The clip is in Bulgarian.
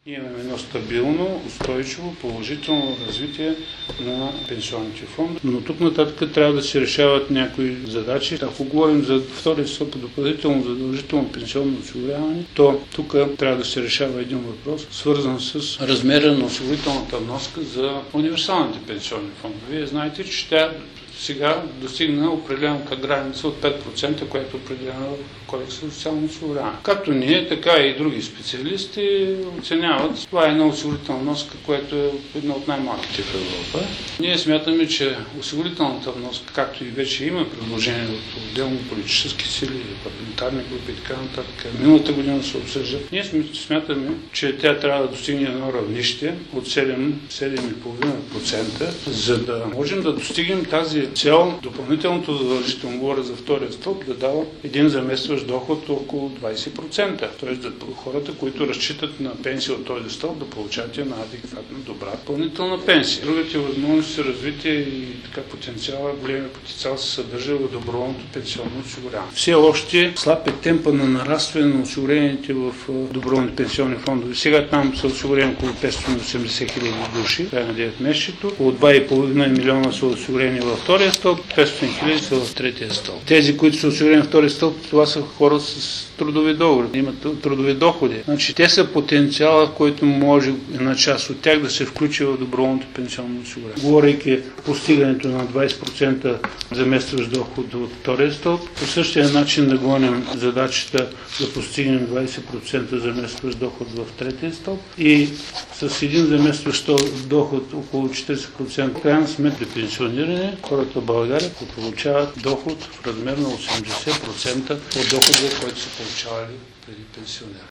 Ние имаме едно стабилно, устойчиво, положително развитие на пенсионните фондове, но тук нататък трябва да се решават някои задачи. Ако говорим за втория стълб допълнително задължително пенсионно осигуряване, то тук трябва да се решава един въпрос, свързан с размера на осигурителната вноска за универсалните пенсионни фондове. Вие знаете, че тя сега достигна определена граница от 5%, която е определена в Кодекса за социално осигуряване. Както ние, така и други специалисти оценяват, това е една осигурителна вноска, която е една от най-малките в Европа. Ние смятаме, че осигурителната вноска, както и вече има предложение от отделни политически сили, парламентарни групи и така нататък, миналата година се обсъжда, ние смятаме, че тя трябва да достигне едно равнище от 7,5%, за да можем да достигнем тази цел, допълнителното задължително, говоря за втория стълб, да дава един заместващ доход около 20%. Т.е. хората, които разчитат на пенсия от този стълб, да получават една адекватна, добра допълнителна пенсия. Другите възможности за развитие и така големия потенциал се съдържа в доброволното пенсионно осигуряване. Все още слаб е темпа на нарастване на осигурените в доброволни пенсионни фондове. Сега там са осигурени около 580 хиляди души, край на 9 месечето. Около 2,5 милиона са осигурени във втория стълб, 500 хиляди са в третия стълб. Тези, които са осигурени в втория стълб, това са хора с трудови договори, имат трудови доходи. Значи, те са потенциала, който може една част от тях да се включи в доброволното пенсионно осигуряване. Говорейки постигането на 20% заместващ доход от втория стълб, по същия начин да гоним задачата да постигнем 20% заместващ доход в третия стълб и с един заместващ доход около 40% крайна сметка пенсиониране, хората в България получават доход в размер на 80% от дохода, който са получавали преди пенсионера.